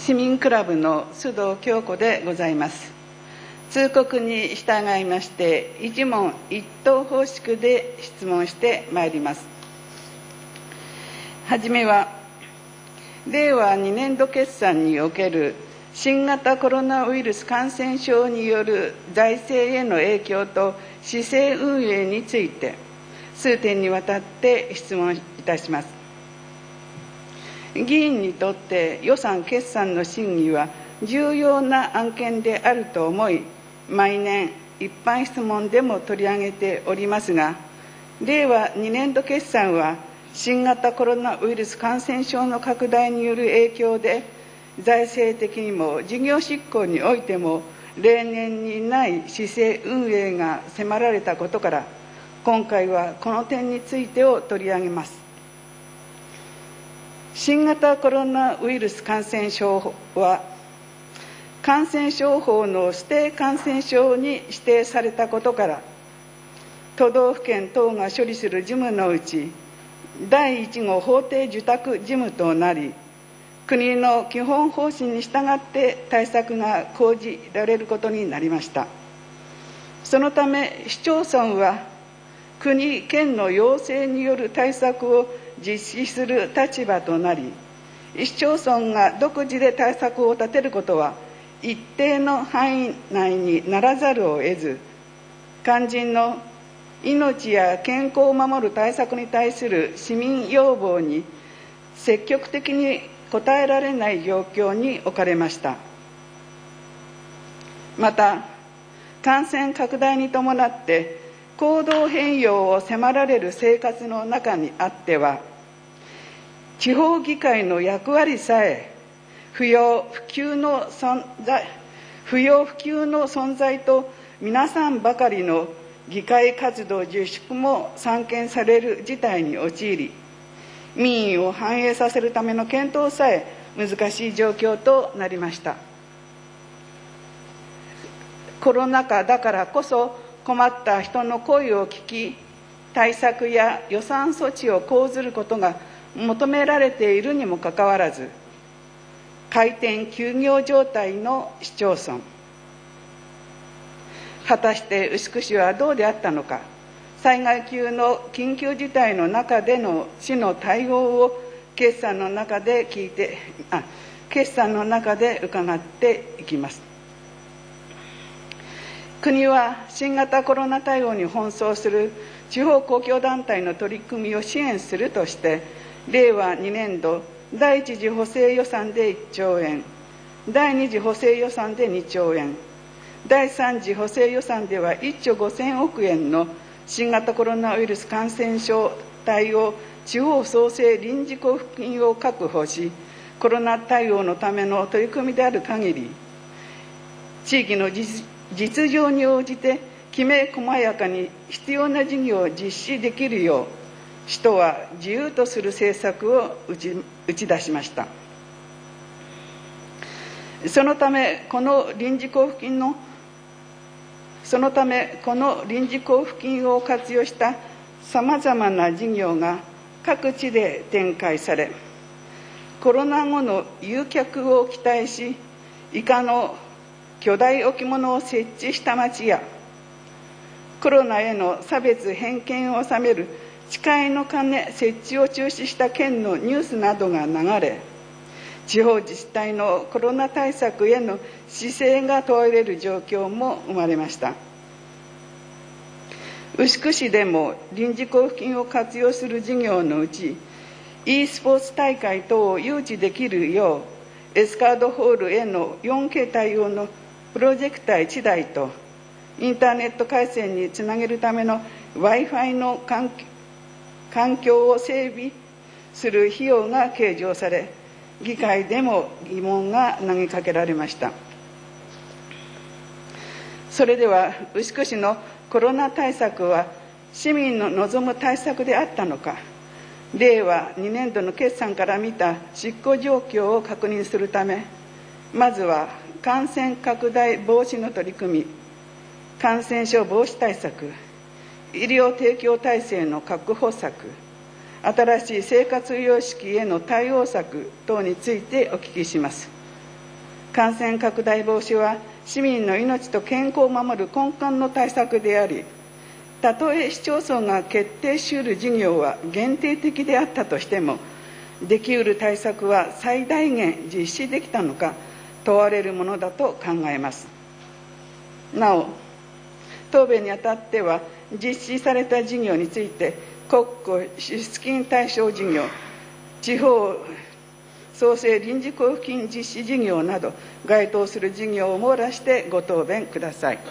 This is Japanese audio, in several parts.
市民クラブの須藤京子でございます。通告に従いまして、一問一答方式で質問してまいります。はじめは、令和2年度決算における新型コロナウイルス感染症による財政への影響と市政運営について、数点にわたって質問いたします。議員にとって予算決算の審議は重要な案件であると思い、毎年一般質問でも取り上げておりますが、令和2年度決算は新型コロナウイルス感染症の拡大による影響で、財政的にも事業執行においても例年にない市政運営が迫られたことから、今回はこの点についてを取り上げます。新型コロナウイルス感染症は、感染症法の指定感染症に指定されたことから、都道府県等が処理する事務のうち、第1号法定受託事務となり、国の基本方針に従って対策が講じられることになりました。そのため、市町村は国・県の要請による対策を実施する立場となり、市町村が独自で対策を立てることは一定の範囲内にならざるを得ず、肝心の命や健康を守る対策に対する市民要望に積極的に応えられない状況に置かれました。また、感染拡大に伴って行動変容を迫られる生活の中にあっては、地方議会の役割さえ不要不急の存在とみなさんばかりの議会活動自粛も散見される事態に陥り、民意を反映させるための検討さえ難しい状況となりました。コロナ禍だからこそ困った人の声を聞き、対策や予算措置を講ずることが求められているにもかかわらず、開店休業状態の市町村、果たして牛久市はどうであったのか、災害級の緊急事態の中での市の対応を決算の中で伺っていきます。国は新型コロナ対応に奔走する地方公共団体の取り組みを支援するとして、令和2年度第1次補正予算で1兆円、第2次補正予算で2兆円、第3次補正予算では1兆5000億円の新型コロナウイルス感染症対応地方創生臨時交付金を確保し、コロナ対応のための取り組みである限り、地域の実情に応じてきめ細やかに必要な事業を実施できるよう、市とは自由とする政策を打ち出しました。そのためこの臨時交付金を活用したさまざまな事業が各地で展開され、コロナ後の誘客を期待し、以下の巨大置物を設置した町や、コロナへの差別偏見を収める誓いの鐘設置を中止した県のニュースなどが流れ、地方自治体のコロナ対策への姿勢が問われる状況も生まれました。牛久市でも臨時交付金を活用する事業のうち、e スポーツ大会等を誘致できるよう、エスカードホールへの 4K 対応のプロジェクター1台と、インターネット回線につなげるための Wi-Fi の環境を整備する費用が計上され、議会でも疑問が投げかけられました。それでは、牛久市のコロナ対策は市民の望む対策であったのか、令和2年度の決算から見た執行状況を確認するため、まずは感染拡大防止の取り組み、感染症防止対策、医療提供体制の確保策、新しい生活様式への対応策等についてお聞きします。 感染拡大防止は市民の命と健康を守る根幹の対策であり、たとえ市町村が決定しうる事業は限定的であったとしても、できうる対策は最大限実施できたのか問われるものだと考えます。なお、答弁にあたっては、実施された事業について、国庫支出金対象事業、地方創生臨時交付金実施事業など、該当する事業を網羅してご答弁ください。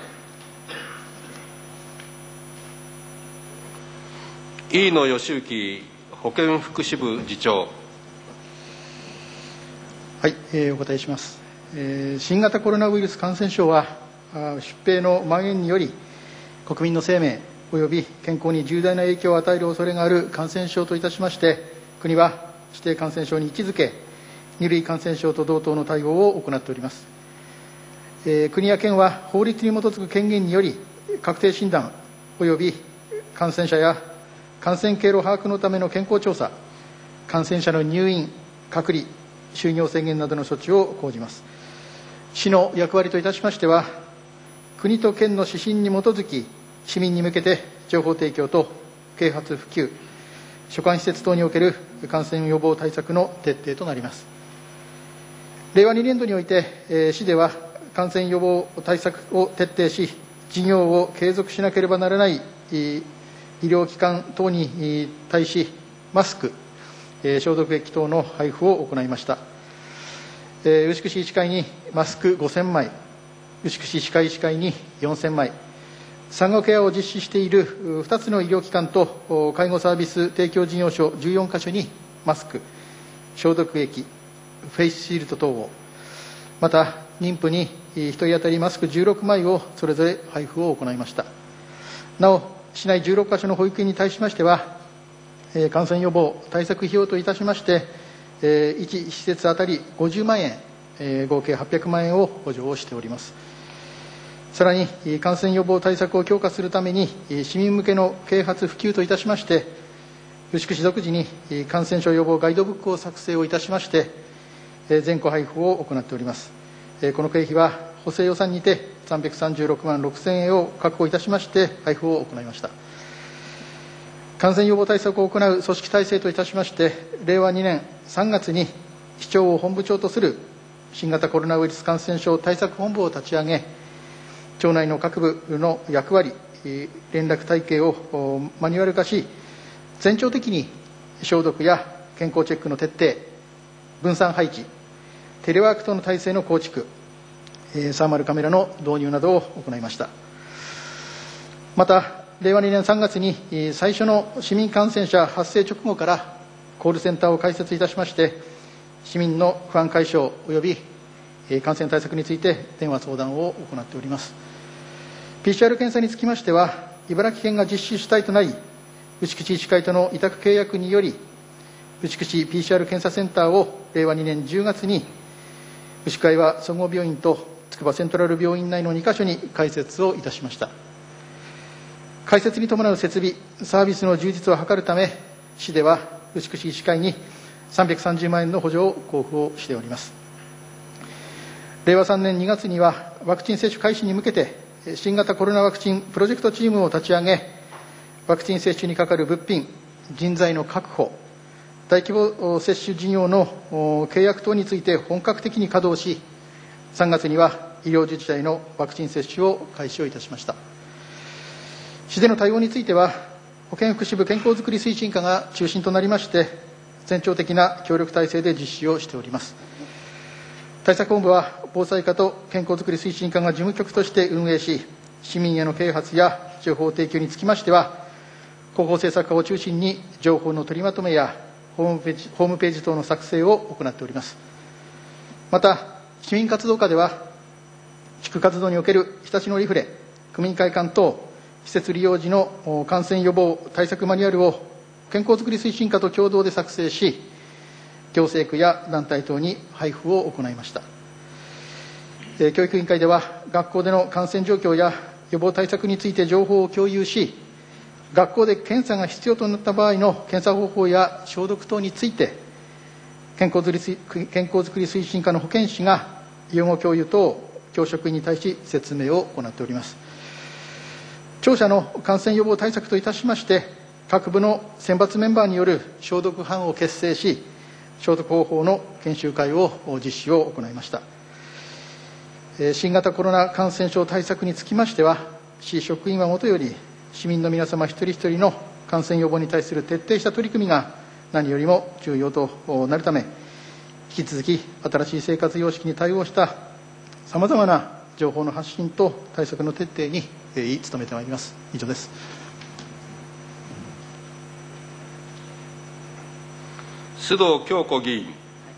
飯野義之保健福祉部次長。 はい、お答えします。新型コロナウイルス感染症は、疾病の蔓延により、国民の生命及び健康に重大な影響を与える恐れがある感染症といたしまして、国は指定感染症に位置づけ、2類感染症と同等の対応を行っております。国や県は法律に基づく権限により、確定診断及び感染者や感染経路把握のための健康調査、感染者の入院、隔離、就業制限などの措置を講じます。市の役割といたしましては、国と県の指針に基づき、市民に向けて情報提供と啓発普及、所管施設等における感染予防対策の徹底となります。令和2年度において、市では感染予防対策を徹底し、事業を継続しなければならない医療機関等に対し、マスク、消毒液等の配布を行いました。牛久市医師会にマスク5000枚、牛久市歯科医師会に4000枚、産後ケアを実施している2つの医療機関と介護サービス提供事業所14カ所にマスク、消毒液、フェイスシールド等を、また妊婦に1人当たりマスク16枚をそれぞれ配布を行いました。なお、市内16カ所の保育園に対しましては、感染予防対策費用といたしまして、1施設当たり50万円、合計800万円を補助をしております。さらに、感染予防対策を強化するために、市民向けの啓発普及といたしまして、牛久市独自に感染症予防ガイドブックを作成をいたしまして、全戸配布を行っております。この経費は補正予算にて336万6000円を確保いたしまして、配布を行いました。感染予防対策を行う組織体制といたしまして、令和2年3月に市長を本部長とする新型コロナウイルス感染症対策本部を立ち上げ、町内の各部の役割、連絡体系をマニュアル化し、全庁的に消毒や健康チェックの徹底、分散配置、テレワーク等の体制の構築、サーマルカメラの導入などを行いました。また、令和2年3月に最初の市民感染者発生直後からコールセンターを開設いたしまして、市民の不安解消及び感染対策について電話相談を行っております。PCR 検査につきましては、茨城県が実施主体となり、牛久市医師会との委託契約により、牛久市 PCR 検査センターを令和2年10月に、牛久会は総合病院と筑波セントラル病院内の2カ所に開設をいたしました。開設に伴う設備、サービスの充実を図るため、市では牛久市医師会に330万円の補助を交付をしております。令和3年2月には、ワクチン接種開始に向けて、新型コロナワクチンプロジェクトチームを立ち上げ、ワクチン接種にかかる物品、人材の確保、大規模接種事業の契約等について本格的に稼働し、3月には医療自治体のワクチン接種を開始をいたしました。市での対応については、保健福祉部健康づくり推進課が中心となりまして、全庁的な協力体制で実施をしております。対策本部は、防災課と健康づくり推進課が事務局として運営し、市民への啓発や情報提供につきましては、広報政策課を中心に情報の取りまとめやホームページ等の作成を行っております。また、市民活動課では、地区活動における日立のリフレ、区民会館等、施設利用時の感染予防対策マニュアルを健康づくり推進課と共同で作成し、行政区や団体等に配布を行いました。教育委員会では、学校での感染状況や予防対策について情報を共有し、学校で検査が必要となった場合の検査方法や消毒等について、健康づくり推進課の保健師が養護教諭等教職員に対し説明を行っております。庁舎の感染予防対策といたしまして、各部の選抜メンバーによる消毒班を結成し、消毒方法の研修会を実施を行いました。新型コロナ感染症対策につきましては、市職員はもとより、市民の皆様一人一人の感染予防に対する徹底した取り組みが何よりも重要となるため、引き続き新しい生活様式に対応したさまざまな情報の発信と対策の徹底に努めてまいります。以上です。 須藤恭子議員。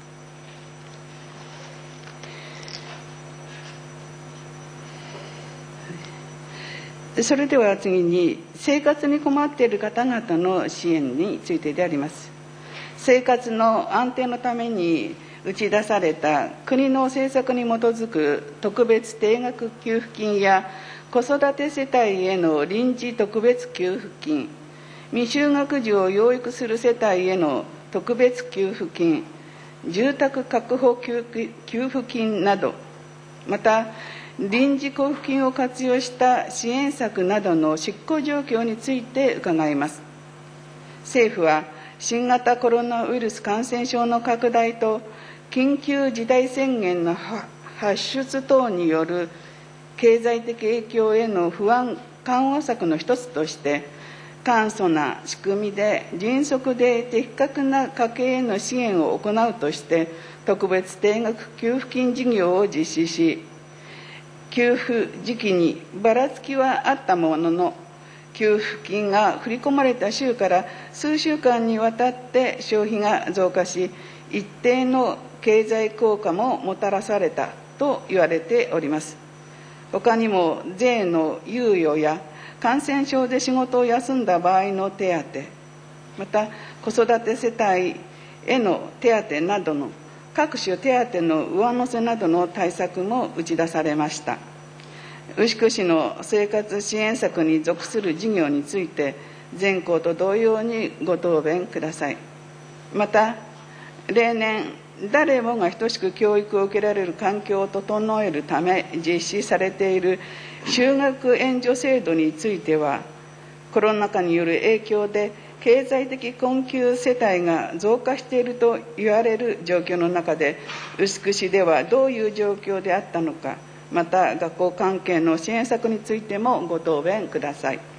それでは次に、生活に困っている方々の支援についてであります。生活の安定のために打ち出された国の政策に基づく特別定額給付金や子育て世帯への臨時特別給付金、未就学児を養育する世帯への特別給付金、住宅確保給付金など、また臨時交付金を活用した支援策などの執行状況について伺います。政府は新型コロナウイルス感染症の拡大と緊急事態宣言の発出等による経済的影響への不安緩和策の一つとして、簡素な仕組みで迅速で的確な家計への支援を行うとして、特別定額給付金事業を実施し、給付時期にばらつきはあったものの、給付金が振り込まれた週から数週間にわたって消費が増加し、一定の経済効果ももたらされたと言われております。他にも税の猶予や感染症で仕事を休んだ場合の手当、また子育て世帯への手当などの各種手当の上乗せなどの対策も打ち出されました。牛久市の生活支援策に属する事業について、全校と同様にご答弁ください。また、例年、誰もが等しく教育を受けられる環境を整えるため実施されている就学援助制度については、コロナ禍による影響で経済的困窮世帯が増加していると言われる状況の中で、牛久市ではどういう状況であったのか、また学校関係の支援策についてもご答弁ください。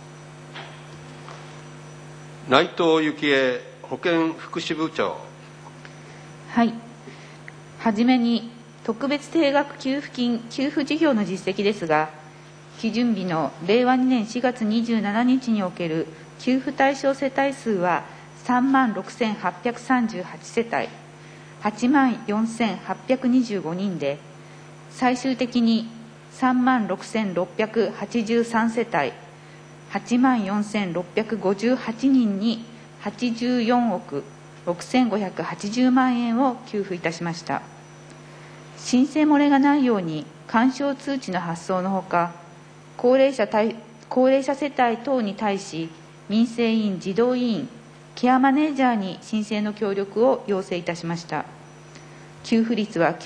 内藤幸恵保健福祉部長。 はい。はじめに特別定額給付金給付事業の実績ですが、基準日の令和2年4月27日における給付対象世帯数は36,838世帯、84,825人で、最終的に36,683世帯、84,658人に84億6,580万円を給付いたしました。申請漏れがないように勧奨通知の発送のほか、高齢者世帯等に対し、民生委員、児童委員、ケアマネージャーに申請の協力を要請いたしました。給付率は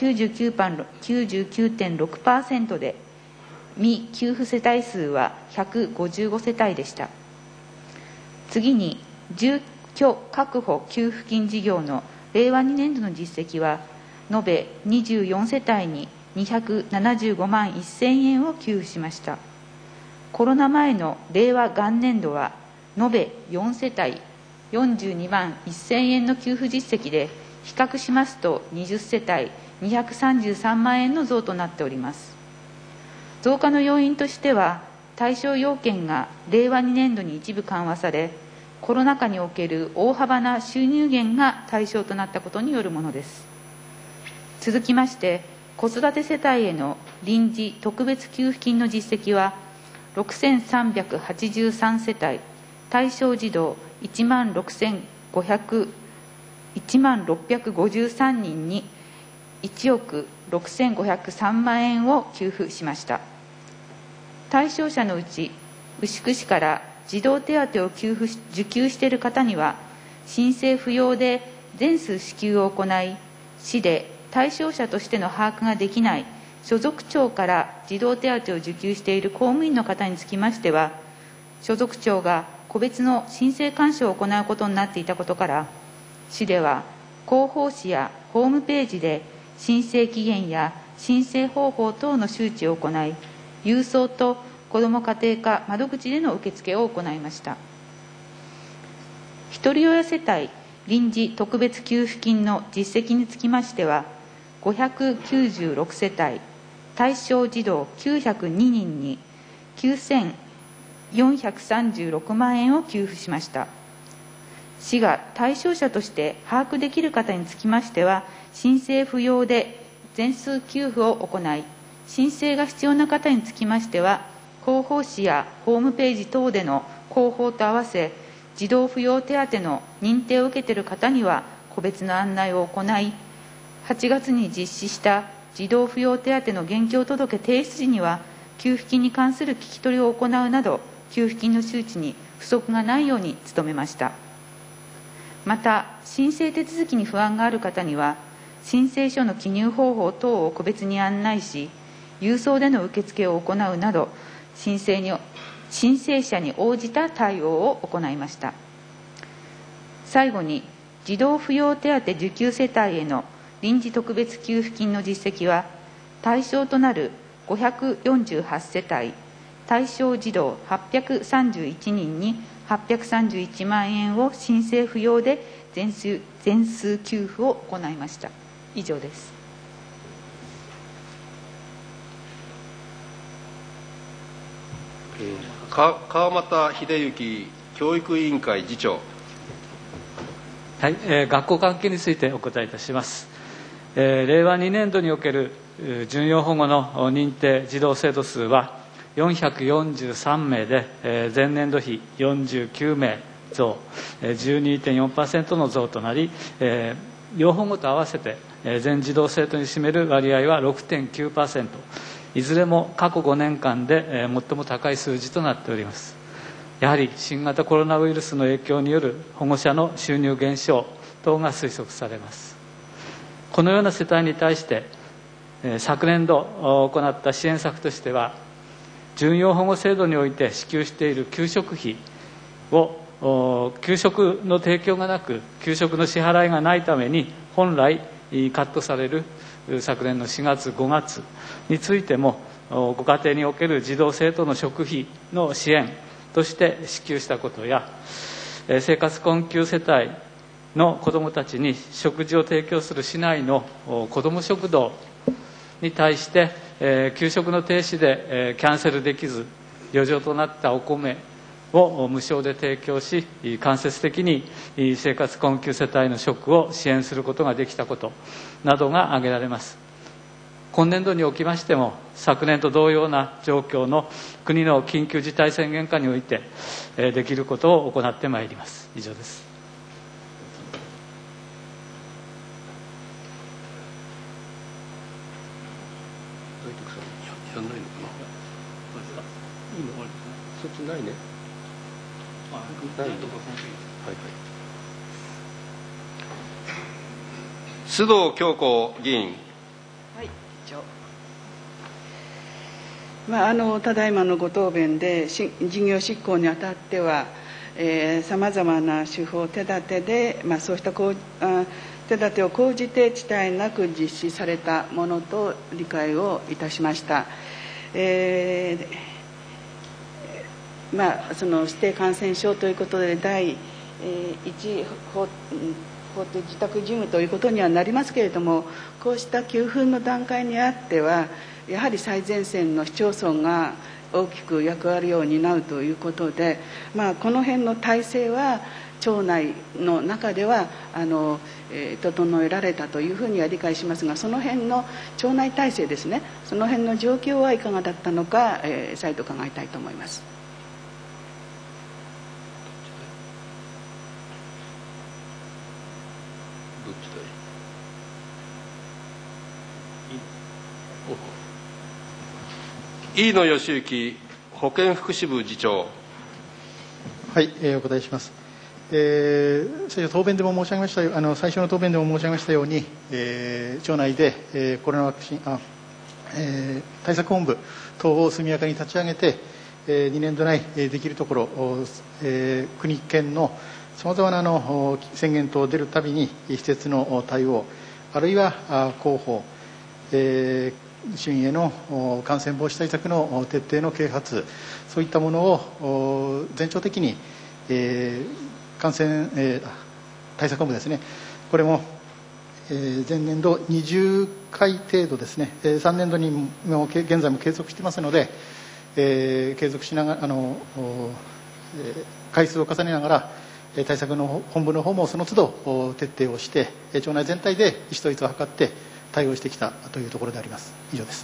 99.6% で、未給付世帯数は155世帯でした。次に、住居確保給付金事業の令和2年度の実績は、延べ24世帯に275万1000円を給付しました。コロナ前の令和元年度は、延べ4世帯42万1000円の給付実績で、比較しますと20世帯233万円の増となっております。増加の要因としては、対象要件が令和2年度に一部緩和され、コロナ禍における大幅な収入減が対象となったことによるものです。続きまして、子育て世帯への臨時特別給付金の実績は、6,383世帯、対象児童1653人に1億6503万円を給付しました。対象者のうち、牛久市から児童手当を受給している方には、申請不要で全数支給を行い、市で対象者としての把握ができない所属庁から児童手当を受給している公務員の方につきましては、所属庁が個別の申請監視を行うことになっていたことから、市では広報誌やホームページで申請期限や申請方法等の周知を行い、郵送と子ども家庭課窓口での受付を行いました。ひとり親世帯臨時特別給付金の実績につきましては、596世帯、対象児童902人に9436万円を給付しました。市が対象者として把握できる方につきましては、申請不要で全数給付を行い、申請が必要な方につきましては、広報誌やホームページ等での広報と合わせ、児童扶養手当の認定を受けている方には個別の案内を行い、8月に実施した児童扶養手当の現況届提出時には、給付金に関する聞き取りを行うなど、給付金の周知に不足がないように努めました。また、申請手続きに不安がある方には、申請書の記入方法等を個別に案内し、郵送での受付を行うなど、申請者に応じた対応を行いました。最後に、児童扶養手当受給世帯への臨時特別給付金の実績は、対象となる548世帯、対象児童831人に831万円を申請不要で全数給付を行いました。以上です。 川俣秀之教育委員会次長。 はい、学校関係についてお答えいたします。令和2年度における準養保護の認定児童生徒数は443名で、前年度比49名増、12.4% の増となり、要保護と合わせて全児童生徒に占める割合は 6.9%、いずれも過去5年間で最も高い数字となっております。やはり新型コロナウイルスの影響による保護者の収入減少等が推測されます。このような世帯に対して昨年度行った支援策としては、準養保護制度において支給している給食費を給食の提供がなく給食の支払いがないために本来カットされる昨年の4月5月についても、ご家庭における児童生徒の食費の支援として支給したことや、生活困窮世帯の子どもたちに食事を提供する市内の子ども食堂に対して、給食の停止で、キャンセルできず余剰となったお米を無償で提供し、間接的に生活困窮世帯の食を支援することができたことなどが挙げられます。今年度におきましても、昨年と同様な状況の国の緊急事態宣言下において、できることを行ってまいります。以上です。 やんないのかな。そっちないね。ないね。はいはい。須藤京子議員。 はい、ただいまのご答弁で、事業執行にあたっては、さまざまな手法、手立てで、そうした手立てを講じて遅滞なく実施されたものと理解をいたしました。その指定感染症ということで第一法定自宅事務ということにはなりますけれども、こうした給付の段階にあってはやはり最前線の市町村が大きく役割を担うということで、この辺の体制は町内の中では整えられたというふうには理解しますが、その辺の町内体制ですね、その辺の状況はいかがだったのか、再度伺いたいと思います。 どっちだい。飯野義行保健福祉部次長。 はい、お答えします。 最初答弁でも申し上げました最初の答弁でも申し上げましたように、庁内で、コロナワクチン対策本部等を速やかに立ち上げて、2年度内できるところ、国県のさまざまな宣言等出るたびに施設の対応、あるいは広報、市民への感染防止対策の徹底の啓発、そういったものを全庁的に、感染、対策本部ですね、これも前年度20回程度ですね、3年度にも現在も継続していますので、継続しながら回数を重ねながら対策の本部の方もその都度徹底をして庁内全体で意思統一を図って対応してきたというところであります。以上です。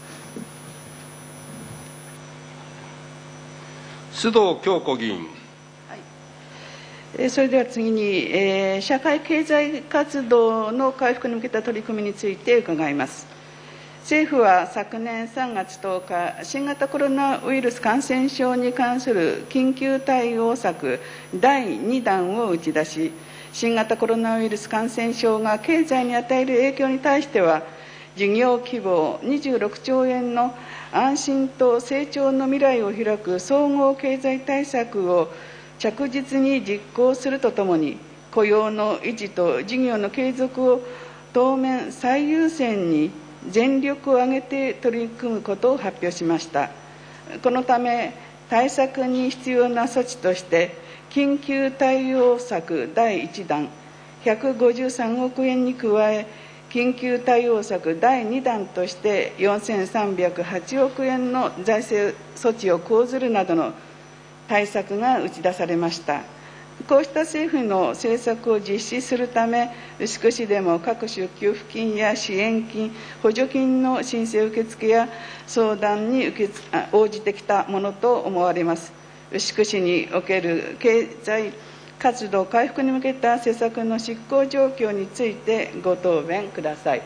須藤恭子議員。 それでは次に、社会経済活動の回復に向けた取り組みについて伺います。政府は昨年3月10日、新型コロナウイルス感染症に関する緊急対応策第2弾を打ち出し、新型コロナウイルス感染症が経済に与える影響に対しては、事業規模26兆円の安心と成長の未来を開く総合経済対策を着実に実行するとともに、雇用の維持と事業の継続を当面最優先に全力を挙げて取り組むことを発表しました。このため、対策に必要な措置として、緊急対応策第1弾153億円に加え、緊急対応策第2弾として4308億円の財政措置を講ずるなどの対策が打ち出されました。こうした政府の政策を実施するため、牛久市でも各種給付金や支援金、補助金の申請受付や相談に応じてきたものと思われます。牛久市における経済活動回復に向けた施策の執行状況についてご答弁ください。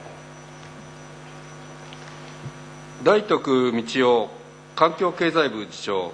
大徳道夫環境経済部次長。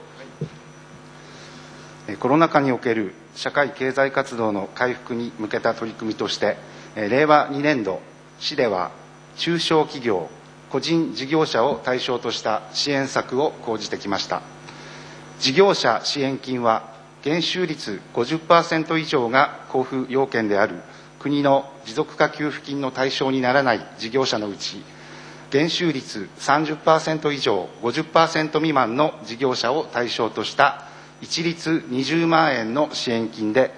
コロナ禍における社会経済活動の回復に向けた取り組みとして、令和2年度、市では中小企業、個人事業者を対象とした支援策を講じてきました。事業者支援金は、減収率 50% 以上が交付要件である国の持続化給付金の対象にならない事業者のうち、減収率 30% 以上 50% 未満の事業者を対象とした一律20万円の支援金で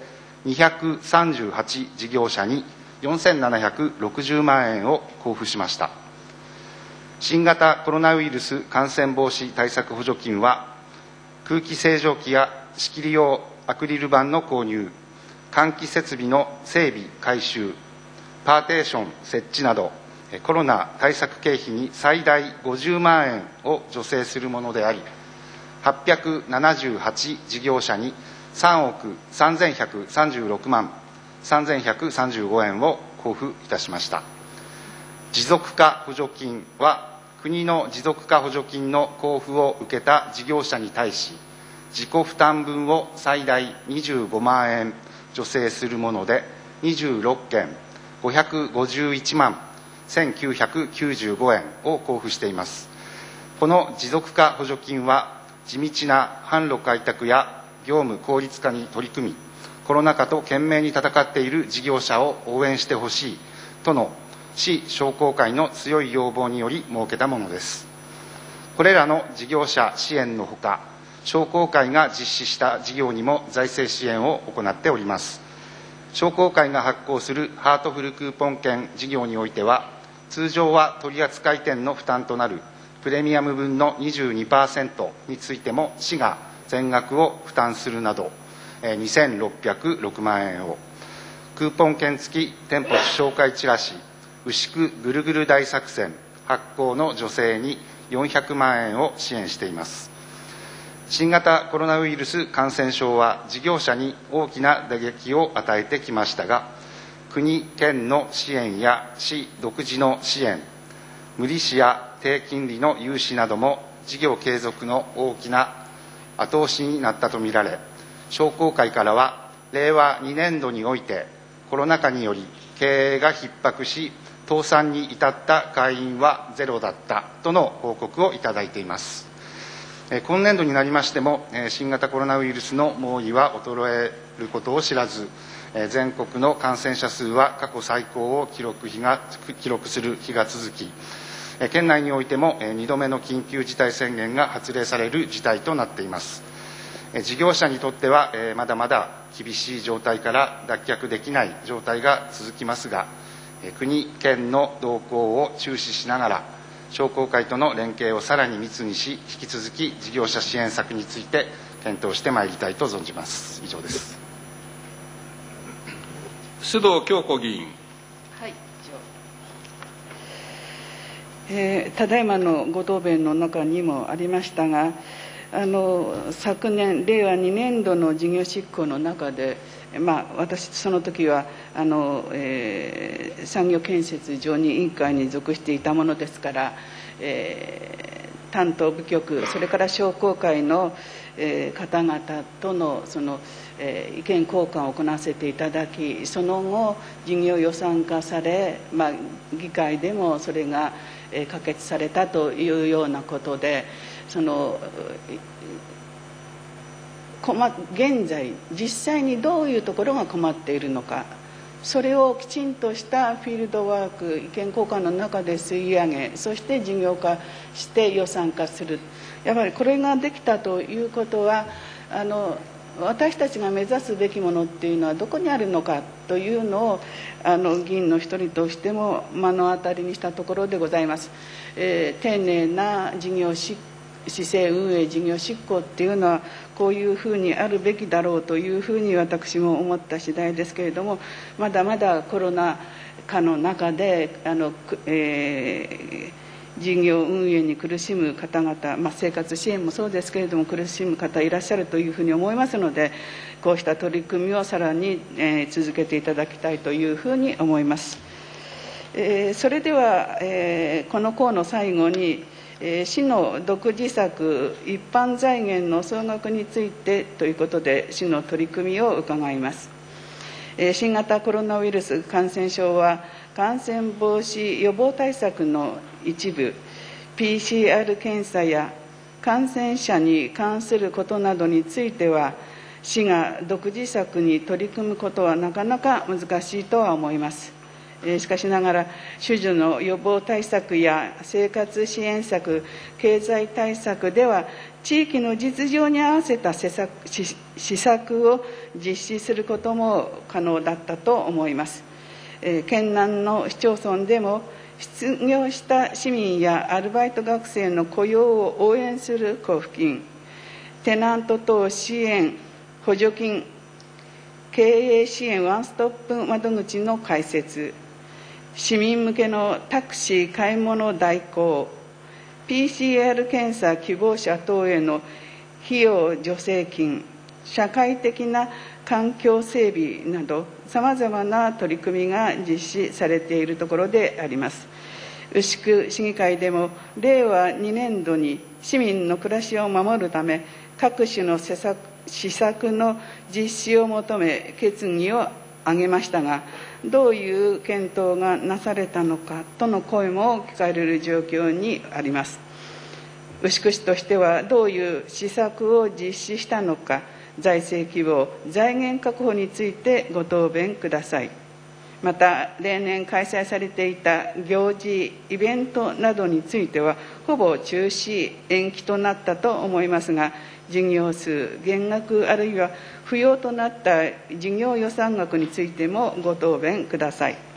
238事業者に4760万円を交付しました。新型コロナウイルス感染防止対策補助金は、空気清浄機や仕切り用アクリル板の購入、換気設備の整備改修、パーテーション設置など、コロナ対策経費に最大50万円を助成するものであり、878事業者に3億3136万3135円を交付いたしました。持続化補助金は、国の持続化補助金の交付を受けた事業者に対し、自己負担分を最大25万円助成するもので、26件551万1995円を交付しています。この持続化補助金は、地道な販路開拓や業務効率化に取り組み、コロナ禍と懸命に戦っている事業者を応援してほしいとの市商工会の強い要望により設けたものです。これらの事業者支援のほか、商工会が実施した事業にも財政支援を行っております。商工会が発行するハートフルクーポン券事業においては、通常は取扱店の負担となるプレミアム分の 22% についても市が全額を負担するなど、2606万円を、クーポン券付き店舗紹介チラシ牛久ぐるぐる大作戦発行の助成に400万円を支援しています。新型コロナウイルス感染症は事業者に大きな打撃を与えてきましたが、国・県の支援や市独自の支援、無利子や低金利の融資なども事業継続の大きな後押しになったとみられ、商工会からは令和2年度においてコロナ禍により経営が逼迫し倒産に至った会員はゼロだったとの報告をいただいています。今年度になりましても新型コロナウイルスの猛威は衰えることを知らず、全国の感染者数は過去最高を記録する日が続き、県内においても2度目の緊急事態宣言が発令される事態となっています。事業者にとってはまだまだ厳しい状態から脱却できない状態が続きますが、国、県の動向を注視しながら商工会との連携をさらに密にし、引き続き事業者支援策について検討してまいりたいと存じます。以上です。 須藤京子議員。 はい、ただいまのご答弁の中にもありましたが、昨年令和2年度の事業執行の中で、私その時は産業建設常任委員会に属していたものですから、担当部局、それから商工会の方々との意見交換を行わせていただき、その後事業予算化され、議会でもそれが可決されたというようなことで、現在実際にどういうところが困っているのか、それをきちんとしたフィールドワーク、意見交換の中で吸い上げ、そして事業化して予算化する、やっぱりこれができたということは、私たちが目指すべきものっていうのはどこにあるのかというのを議員の一人としても目の当たりにしたところでございます。丁寧な事業施政運営、事業執行っていうのはこういうふうにあるべきだろうというふうに私も思った次第ですけれども、まだまだコロナ禍の中で事業運営に苦しむ方々、生活支援もそうですけれども苦しむ方いらっしゃるというふうに思いますので、こうした取り組みをさらに続けていただきたいというふうに思います。それではこの項の最後に市の独自策一般財源の総額についてということで市の取り組みを伺います。新型コロナウイルス感染症は感染防止予防対策の一部 PCR 検査や感染者に関することなどについては市が独自策に取り組むことはなかなか難しいとは思います。しかしながら種々の予防対策や生活支援策、経済対策では地域の実情に合わせた施策を実施することも可能だったと思います。県南の市町村でも失業した市民やアルバイト学生の雇用を応援する交付金、テナント等支援補助金、経営支援ワンストップ窓口の開設、市民向けのタクシー買い物代行、PCR 検査希望者等への費用助成金、社会的な環境整備などさまざまな取り組みが実施されているところであります。牛久市議会でも令和2年度に市民の暮らしを守るため各種の施策の実施を求め決議を挙げましたが、どういう検討がなされたのかとの声も聞かれる状況にあります。牛久市としてはどういう施策を実施したのか、財政規模、財源確保についてご答弁ください。また例年開催されていた行事、イベントなどについてはほぼ中止、延期となったと思いますが、事業数、減額あるいは不要となった事業予算額についてもご答弁ください。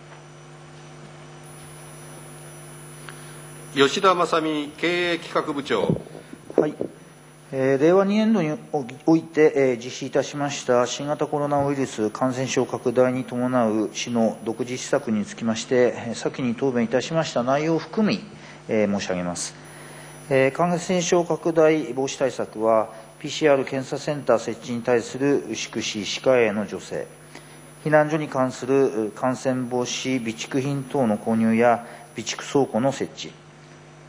吉田正美経営企画部長。 はい。令和2年度において実施いたしました新型コロナウイルス感染症拡大に伴う市の独自施策につきまして先に答弁いたしました内容を含み申し上げます。感染症拡大防止対策は PCR 検査センター設置に対する牛久市歯科医への助成、避難所に関する感染防止備蓄品等の購入や備蓄倉庫の設置、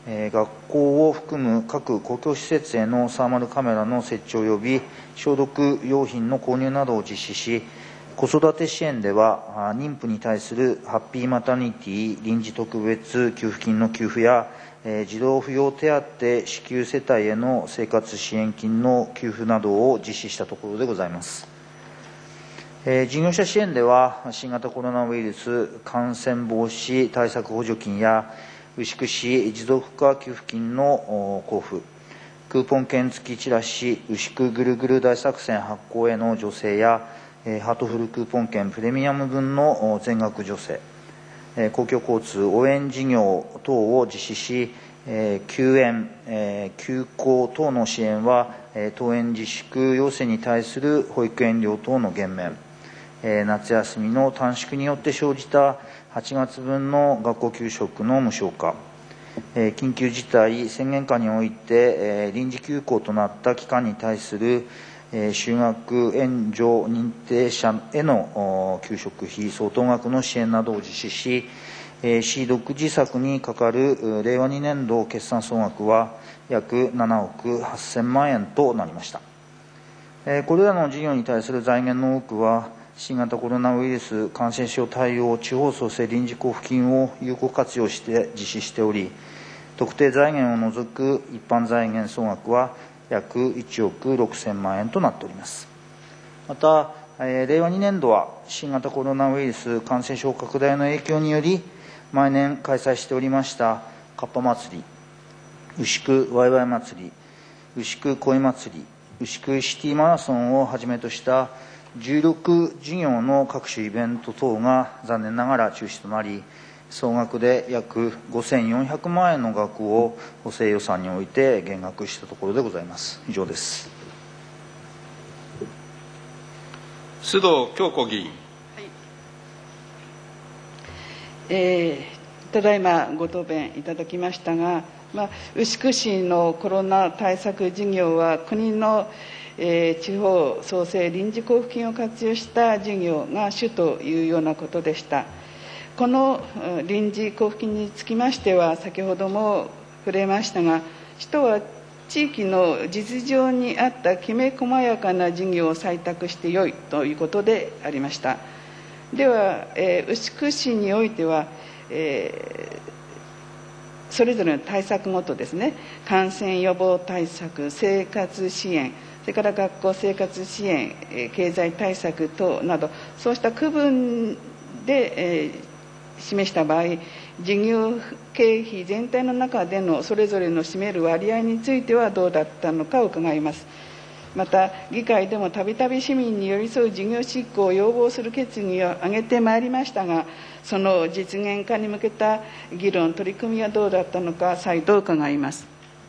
学校を含む各公共施設へのサーマルカメラの設置及び消毒用品の購入などを実施し、子育て支援では、妊婦に対するハッピーマタニティ臨時特別給付金の給付や、児童扶養手当支給世帯への生活支援金の給付などを実施したところでございます。事業者支援では、新型コロナウイルス感染防止対策補助金や、牛久市持続化給付金の交付、クーポン券付きチラシ、牛久ぐるぐる大作戦発行への助成や、ハートフルクーポン券プレミアム分の全額助成、公共交通応援事業等を実施し、休園、休校等の支援は、登園自粛要請に対する保育園料等の減免、夏休みの短縮によって生じた8月分の学校給食の無償化、緊急事態宣言下において、臨時休校となった期間に対する就学援助認定者への給食費相当額の支援などを実施し、市独自策にかかる令和2年度決算総額は約7億8000万円となりました。これらの事業に対する財源の多くは、新型コロナウイルス感染症対応地方創生臨時交付金を有効活用して実施しており、特定財源を除く一般財源総額は約1億6000万円となっております。また、令和2年度は新型コロナウイルス感染症拡大の影響により、毎年開催しておりましたかっぱ祭り、牛久ワイワイ祭り、牛久鯉祭り、牛久シティマラソンをはじめとした16事業の各種イベント等が残念ながら中止となり、総額で約5400万円の額を補正予算において減額したところでございます。以上です。 須藤恭子議員。 ただいまご答弁いただきましたが、牛久市のコロナ対策事業は国の地方創生臨時交付金を活用した事業が主というようなことでした。この臨時交付金につきましては、先ほども触れましたが、使途は地域の実情に合ったきめ細やかな事業を採択してよいということでありました。では、牛久市においては、それぞれの対策ごとですね、感染予防対策、生活支援、それから学校生活支援、経済対策等など、そうした区分で、示した場合、事業経費全体の中でのそれぞれの占める割合についてはどうだったのか伺います。また、議会でもたびたび市民に寄り添う事業執行を要望する決議を挙げてまいりましたが、その実現化に向けた議論、取り組みはどうだったのか、再度伺います。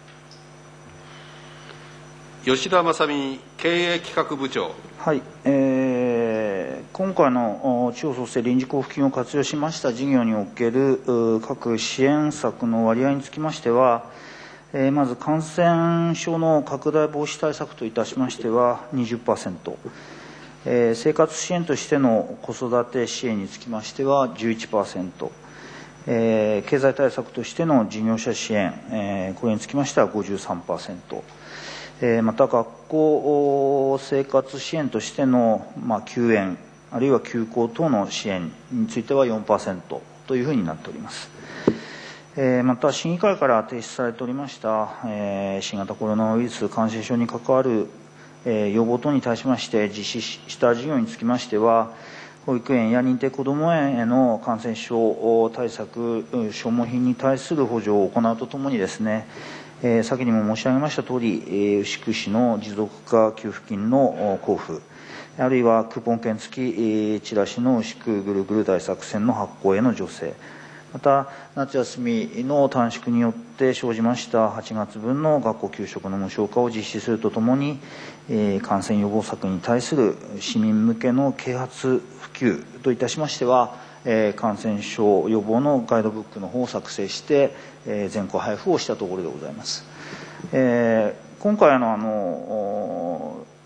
吉田正美経営企画部長。 はい、今回の地方創生臨時交付金を活用しました事業における各支援策の割合につきましては、まず感染症の拡大防止対策といたしましては 20%、生活支援としての子育て支援につきましては 11%、経済対策としての事業者支援、これにつきましては 53%、また学校生活支援としての、休園あるいは休校等の支援については 4% というふうになっております。また審議会から提出されておりました新型コロナウイルス感染症に関わる要望等に対しまして実施した事業につきましては、保育園や認定こども園への感染症対策消耗品に対する補助を行うとともにですね、先にも申し上げましたとおり、牛久市の持続化給付金の交付、あるいはクーポン券付きチラシの牛久ぐるぐる大作戦の発行への助成、また夏休みの短縮によって生じました8月分の学校給食の無償化を実施するとともに、感染予防策に対する市民向けの啓発普及といたしましては、感染症予防のガイドブックの方を作成して、全校配布をしたところでございます。今回コ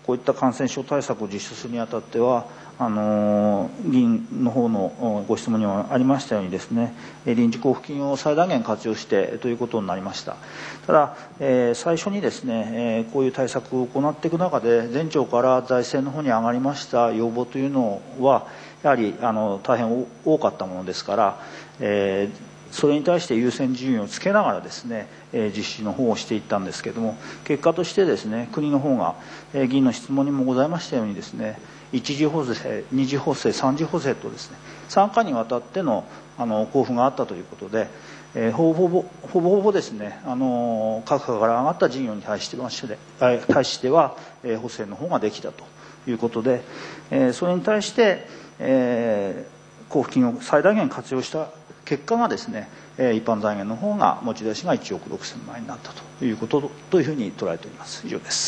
こういった感染症対策を実施するにあたっては、議員の方のご質問にもありましたようにですね、臨時交付金を最大限活用してということになりました。ただ、最初にですね、こういう対策を行っていく中で、全庁から財政の方に上がりました要望というのは、やはり大変多かったものですから、それに対して優先順位をつけながらですね、実施の方をしていったんですけれども、結果としてですね、国の方が、議員の質問にもございましたようにですね、1次補正、2次補正、3次補正とですね、3回にわたっての交付があったということで、ほぼほぼですね、各課から上がった事業に対しては、補正の方ができたということで、それに対して、交付金を最大限活用した結果がですね、一般財源の方が持ち出しが1億6000万円になったということというふうに捉えております。以上です。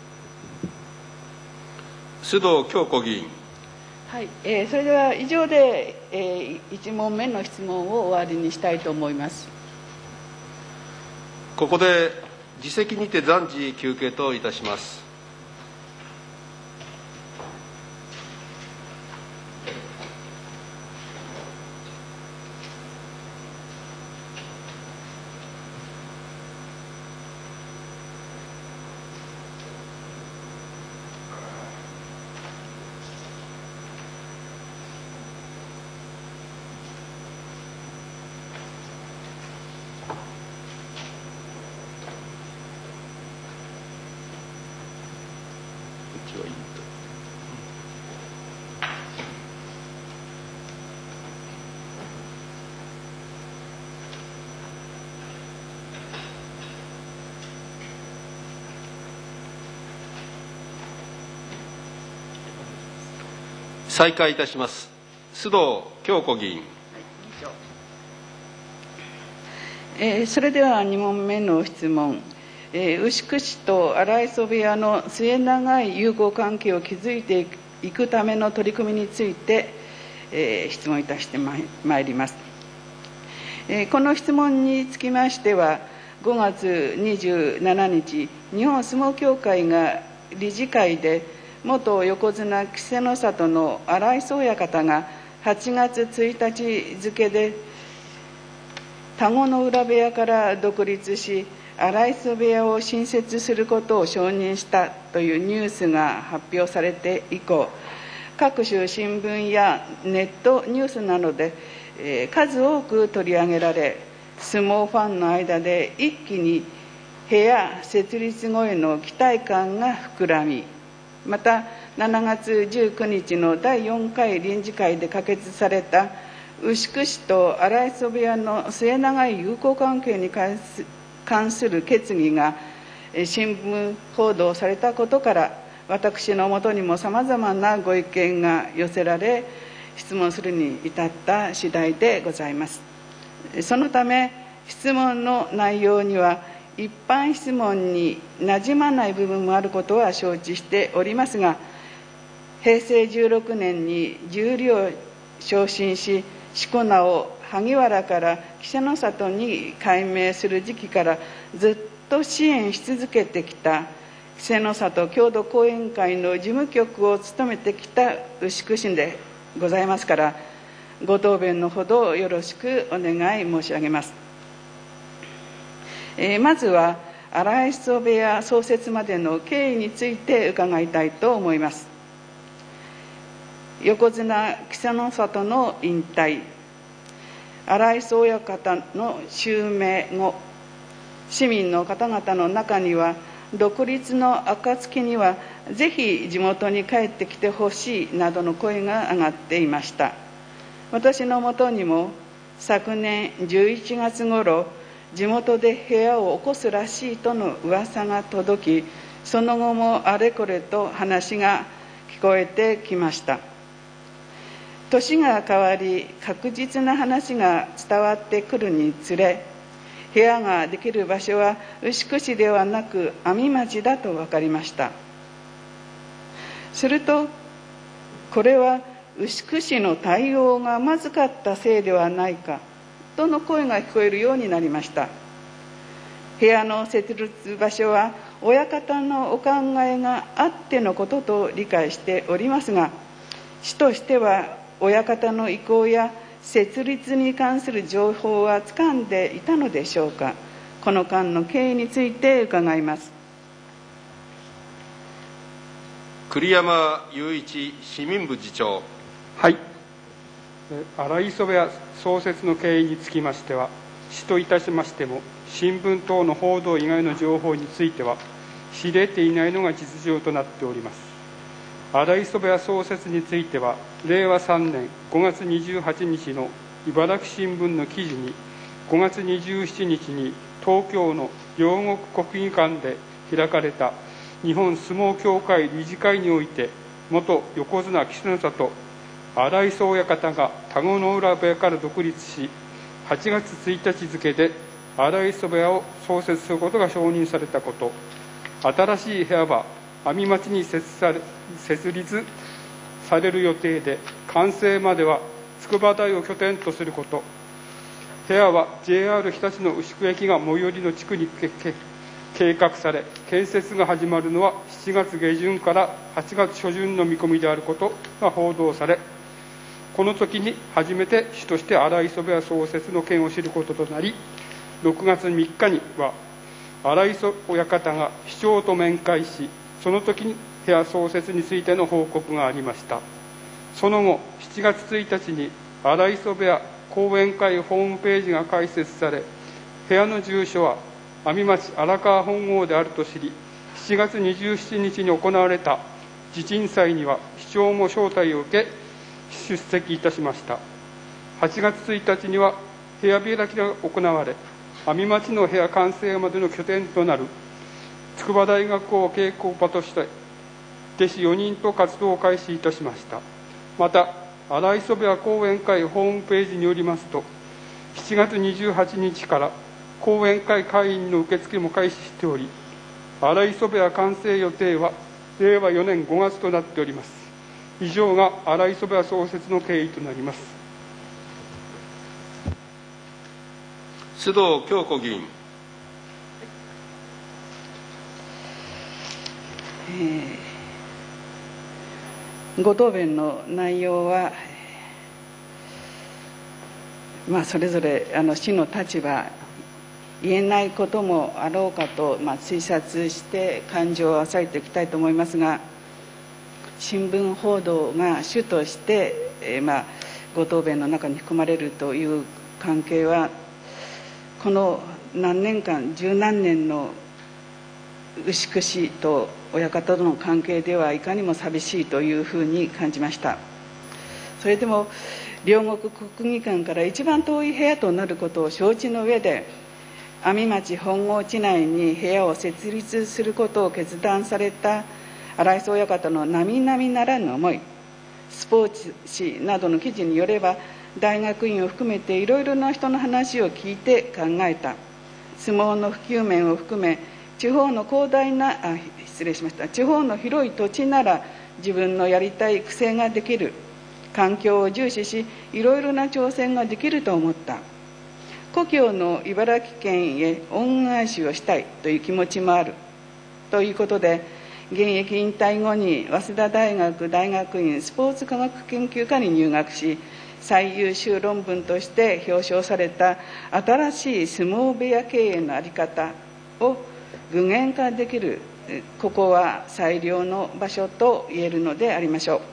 須藤京子議員。 はい、それでは以上で、1問目の質問を終わりにしたいと思います。 ここで自席にて暫時休憩といたします。再開いたします。須藤京子議員。それでは2問目の質問。牛久市と荒磯部屋の末永い友好関係を築いていくための取り組みについて、質問いたしてまいります。この質問につきましては、5月27日、日本相撲協会が理事会で、元横綱稀勢の里の荒磯親方が8月1日付で田子の浦部屋から独立し、荒磯部屋を新設することを承認したというニュースが発表されて以降、各種新聞やネットニュースなどで、数多く取り上げられ、相撲ファンの間で一気に部屋設立後への期待感が膨らみ、また7月19日の第4回臨時会で可決された牛久市と荒磯部屋の末永い友好関係に関する決議が新聞報道されたことから、私のもとにもさまざまなご意見が寄せられ、質問するに至った次第でございます。そのため質問の内容には一般質問になじまない部分もあることは承知しておりますが、平成16年に十両を昇進し、しこ名を萩原から稀勢の里に改名する時期からずっと支援し続けてきた稀勢の里郷土後援会の事務局を務めてきた牛久市でございますから、ご答弁のほどよろしくお願い申し上げます。まずは荒磯部屋創設までの経緯について伺いたいと思います。横綱稀勢の里の引退、荒磯親方の襲名後、市民の方々の中には、独立の暁にはぜひ地元に帰ってきてほしいなどの声が上がっていました。私のもとにも昨年11月頃、地元で部屋を起こすらしいとの噂が届き、その後もあれこれと話が聞こえてきました。年が変わり、確実な話が伝わってくるにつれ、部屋ができる場所は牛久市ではなく阿見町だと分かりました。すると、これは牛久市の対応がまずかったせいではないかとの声が聞こえるようになりました。部屋の設立場所は親方のお考えがあってのことと理解しておりますが、市としては親方の意向や設立に関する情報は掴んでいたのでしょうか。この間の経緯について伺います。 栗山雄一市民部次長。 はい、荒磯部屋創設の経緯につきましては、市といたしましても新聞等の報道以外の情報については知れていないのが実情となっております。荒磯部屋創設については、令和3年5月28日の茨城新聞の記事に、5月27日に東京の両国国技館で開かれた日本相撲協会理事会において、元横綱稀勢の里荒磯親方が田子の浦部屋から独立し、8月1日付で荒磯部屋を創設することが承認されたこと、新しい部屋は阿見町に設立される予定で、完成までは筑波台を拠点とすること、部屋は JR 日立の牛久駅が最寄りの地区に計画され、建設が始まるのは7月下旬から8月初旬の見込みであることが報道され、この時に初めて市として荒磯部屋創設の件を知ることとなり、6月3日には荒磯親方が市長と面会し、その時に部屋創設についての報告がありました。その後7月1日に荒磯部屋後援会ホームページが開設され、部屋の住所は阿見町荒川本郷であると知り、7月27日に行われた地鎮祭には市長も招待を受け出席いたしました。8月1日には部屋開きが行われ、阿見町の部屋完成までの拠点となる筑波大学を稽古場として弟子4人と活動を開始いたしました。また荒磯部屋後援会ホームページによりますと、7月28日から後援会会員の受付も開始しており、荒磯部屋完成予定は令和4年5月となっております。以上が荒磯部屋創設の経緯となります。 須藤恭子議員。 ご答弁の内容は、それぞれ市の立場、言えないこともあろうかと、推察して感情を合わされていきたいと思いますが、新聞報道が主として、ご答弁の中に含まれるという関係は、この何年間、十何年の牛久市と親方との関係ではいかにも寂しいというふうに感じました。それでも両国国技館から一番遠い部屋となることを承知の上で、阿見町本郷地内に部屋を設立することを決断された荒磯親方の並々ならぬ思い、スポーツ紙などの記事によれば、大学院を含めていろいろな人の話を聞いて考えた、相撲の普及面を含め地方の地方の広い土地なら自分のやりたい育成ができる、環境を重視しいろいろな挑戦ができると思った。故郷の茨城県へ恩返しをしたいという気持ちもあるということで、現役引退後に早稲田大学大学院スポーツ科学研究科に入学し、最優秀論文として表彰された新しい相撲部屋経営の在り方を具現化できる、ここは最良の場所と言えるのでありましょ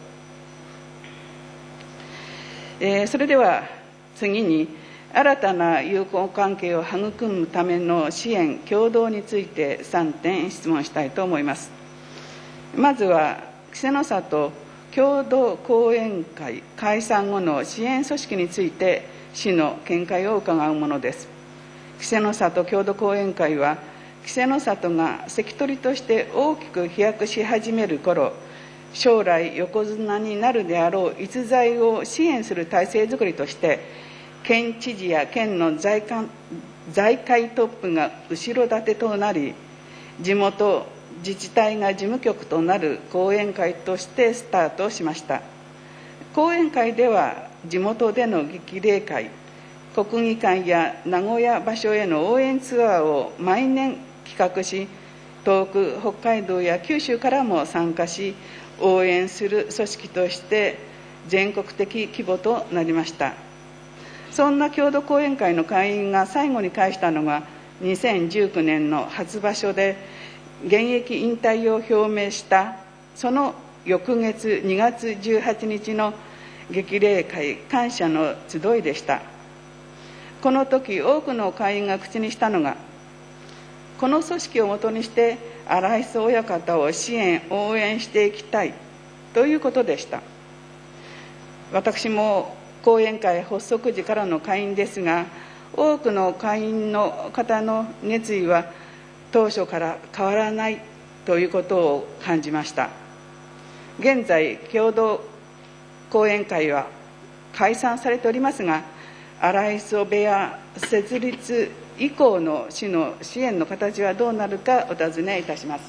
う。それでは次に、新たな友好関係を育むための支援・協働について3点質問したいと思います。まずは稀勢の里共同後援会解散後の支援組織について市の見解を伺うものです。稀勢の里共同後援会は、稀勢の里が関取として大きく飛躍し始める頃、将来横綱になるであろう逸材を支援する体制づくりとして、県知事や県の財界トップが後ろ盾となり、地元自治体が事務局となる後援会としてスタートしました。後援会では地元での激励会、国技館や名古屋場所への応援ツアーを毎年企画し、 東北、北海道や九州からも参加し、応援する組織として全国的規模となりました。そんな郷土講演会の会員が最後に会したのが、2019年の初場所で現役引退を表明したその翌月2月18日の激励会感謝の集いでした。この時多くの会員が口にしたのが、この組織をもとにして荒磯親方を支援応援していきたいということでした。私も講演会発足時からの会員ですが、多くの会員の方の熱意は当初から変わらないということを感じました。現在、共同講演会は解散されておりますが、荒磯部屋設立以降の市の支援の形はどうなるかお尋ねいたします。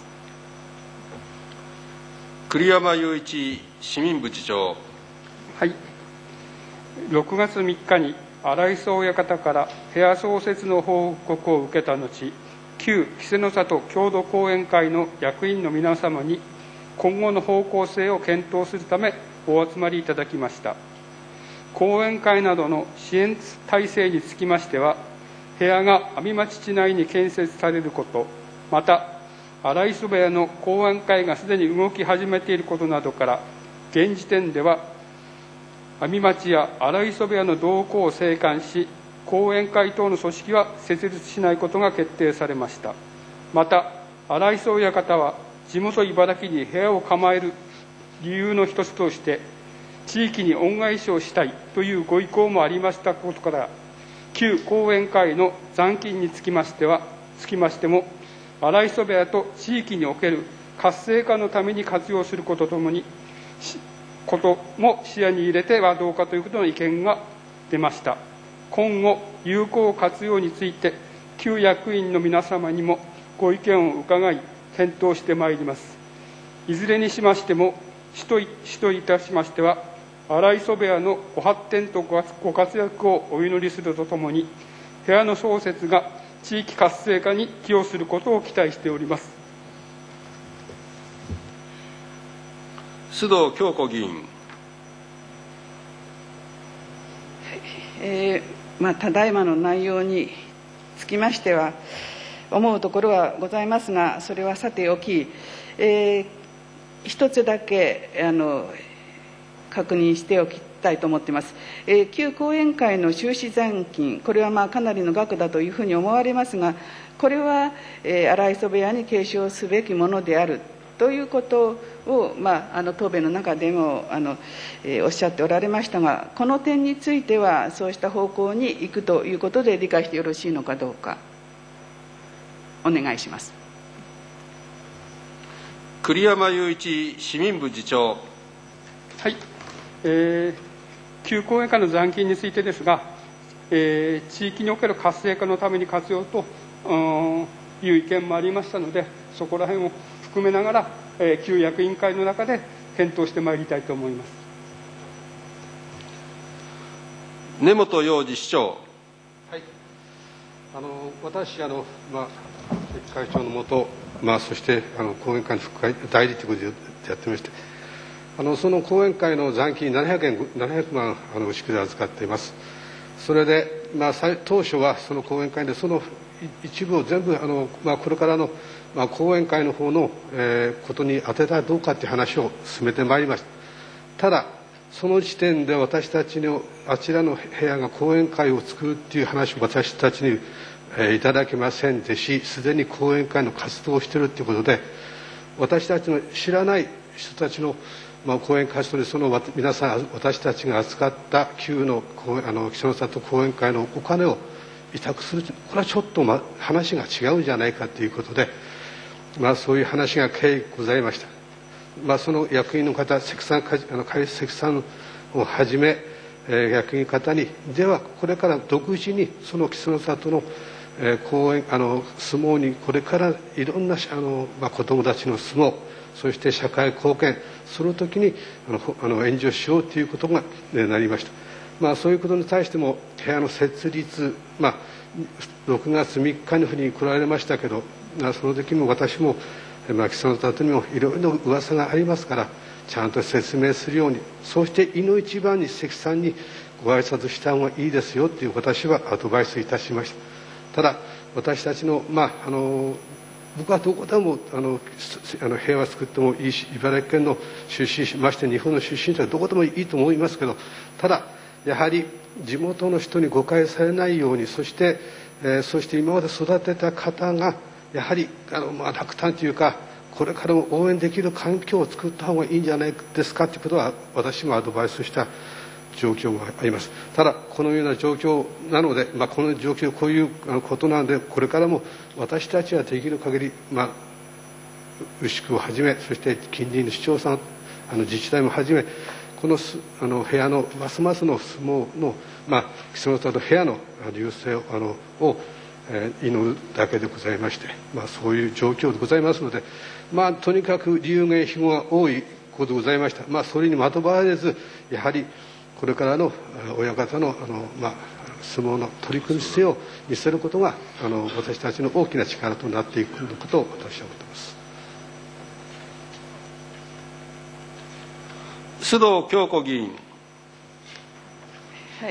栗山雄一市民部次長。 はい、6月3日に荒磯親方から部屋創設の報告を受けた後、旧稀勢の里郷土講演会の役員の皆様に今後の方向性を検討するためお集まりいただきました。講演会などの支援体制につきましては、部屋が阿見町地内に建設されること、また荒磯部屋の講演会がすでに動き始めていることなどから、現時点では阿見町や荒磯部屋の動向を静観し、講演会等の組織は設立しないことが決定されました。また荒磯親方は地元茨城に部屋を構える理由の一つとして、地域に恩返しをしたいというご意向もありましたことから、旧講演会の残金につきましても、荒磯部屋と地域における活性化のために活用することともにことも視野に入れてはどうかということの意見が出ました。今後有効活用について旧役員の皆様にもご意見を伺い検討してまいります。いずれにしましても市といたしましては、荒磯部屋のご発展とご活躍をお祈りするとともに、部屋の創設が地域活性化に寄与することを期待しております。 須藤京子議員。 ただいまの内容につきましては思うところはございますが、それはさておき、一つだけ確認しておきたいと思っています。旧講演会の収支残金、これはかなりの額だというふうに思われますが、これは荒磯部屋に継承すべきものであるということを、答弁の中でもおっしゃっておられましたが、この点についてはそうした方向に行くということで理解してよろしいのかどうかお願いします。 栗山雄一市民部次長。 はい、旧講演会の残金についてですが、地域における活性化のために活用という意見もありましたので、そこら辺を含めながら、旧役員会の中で検討してまいりたいと思います。 根本洋二市長。 はい、私会長のもと、そして講演会の副会代理ということでやってまして、その講演会の残金700万お支給で預かっています。それで、当初はその講演会でその一部を全部これからの講演会の方のことに当てたらどうかという話を進めてまいりました。ただその時点で私たちのあちらの部屋が講演会を作るという話を私たちにいただけませんでし、すでに講演会の活動をしているということで、私たちの知らない人たちの講演活動で、その皆さん私たちが扱った旧の稀勢の里講演会のお金を委託する、これはちょっと話が違うんじゃないかということで、そういう話が経緯ございました。その役員の方、関さんをはじめ役員の方に、ではこれから独自にその稀勢の里の講演相撲にこれからいろんな子どもたちの相撲、そして社会貢献するときに援助しようということがなりました。そういうことに対しても部屋の設立、6月3日の日に来られましたけど、 その時も私も木曽里にもいろいろな噂がありますから、ちゃんと説明するように、そしていの一番に関さんにご挨拶した方がいいですよという私はアドバイスいたしました。ただ私たちの、僕はどこでも平和作ってもいいし、茨城県の出身、まして日本の出身者はどこでもいいと思いますけど、ただやはり地元の人に誤解されないように、そして今まで育てた方がやはり落胆というか、これからも応援できる環境を作った方がいいんじゃないですかということは私もアドバイスした状況があります。ただこのような状況なので、この状況こういうことなので、これからも私たちはできる限り、牛久をはじめ、そして近隣の市町村、自治体もはじめ、この部屋のますますの相撲の木曽里部屋の隆盛を祈るだけでございまして、そういう状況でございますので、とにかく流言飛語が多いことでございました。それに惑われず、やはりこれからの親方の相撲の取り組み姿勢を見せることが私たちの大きな力となっていくことを私は思っています。 須藤恭子議員。 はい、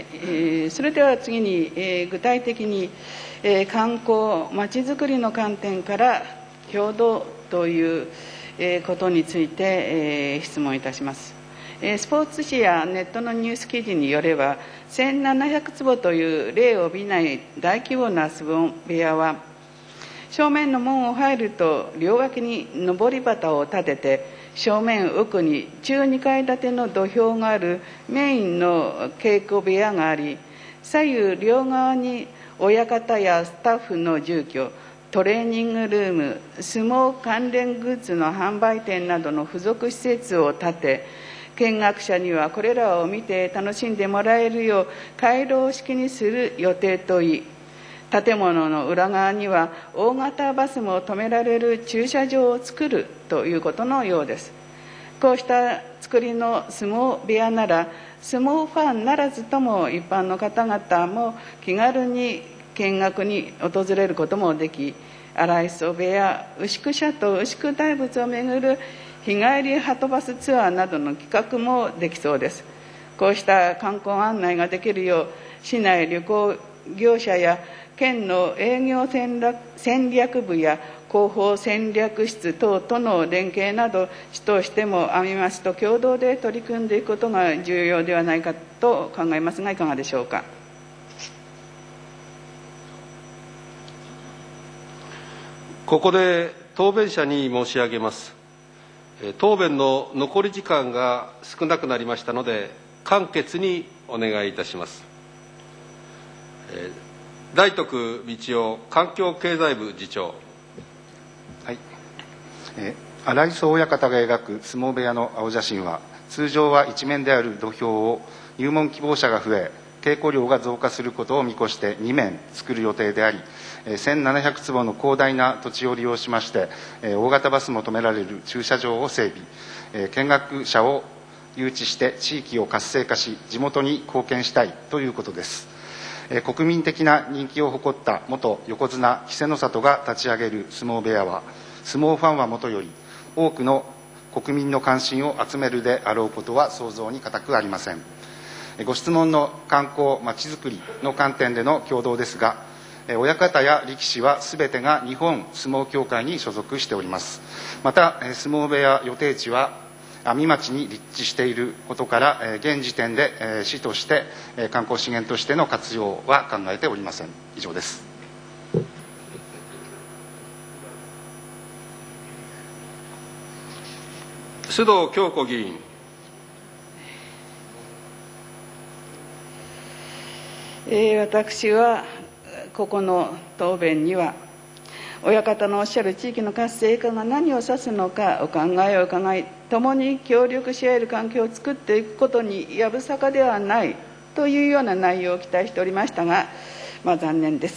それでは次に、具体的に、観光まちづくりの観点から共同という、ことについて、質問いたします。スポーツ紙やネットのニュース記事によれば、1700坪という例を見ない大規模な相撲部屋は、正面の門を入ると両脇に上り旗を立てて、正面奥に中2階建ての土俵があるメインの稽古部屋があり、左右両側に親方やスタッフの住居、トレーニングルーム、相撲関連グッズの販売店などの付属施設を建て、見学者にはこれらを見て楽しんでもらえるよう回廊式にする予定といい、建物の裏側には大型バスも止められる駐車場を作るということのようです。こうした作りの相撲部屋なら、相撲ファンならずとも一般の方々も気軽に見学に訪れることもでき、荒磯部屋、牛久社と牛久大仏を巡る日帰りはとバスツアーなどの企画もできそうです。こうした観光案内ができるよう、市内旅行業者や県の営業戦略部や広報戦略室等との連携など、市としても阿見町と共同で取り組んでいくことが重要ではないかと考えますが、いかがでしょうか。 ここで答弁者に申し上げます。答弁の残り時間が少なくなりましたので、簡潔にお願いいたします。大徳道夫環境経済部次長。 はい、荒磯親方が描く相撲部屋の青写真は、通常は一面である土俵を入門希望者が増え、稽古量が増加することを見越して2面作る予定であり、1700坪の広大な土地を利用しまして、大型バスも止められる駐車場を整備、見学者を誘致して地域を活性化し、地元に貢献したいということです。国民的な人気を誇った元横綱稀勢の里が立ち上げる相撲部屋は、相撲ファンはもとより多くの国民の関心を集めるであろうことは想像に難くありません。ご質問の観光まちづくりの観点での共同ですが、親方や力士はすべてが日本相撲協会に所属しております。また相撲部屋予定地は阿見町に立地していることから、現時点で市として観光資源としての活用は考えておりません。以上です。 須藤恭子議員。 私はここの答弁には、親方のおっしゃる地域の活性化が何を指すのかお考えを伺い、共に協力し合える環境を作っていくことにやぶさかではないというような内容を期待しておりましたが、残念です。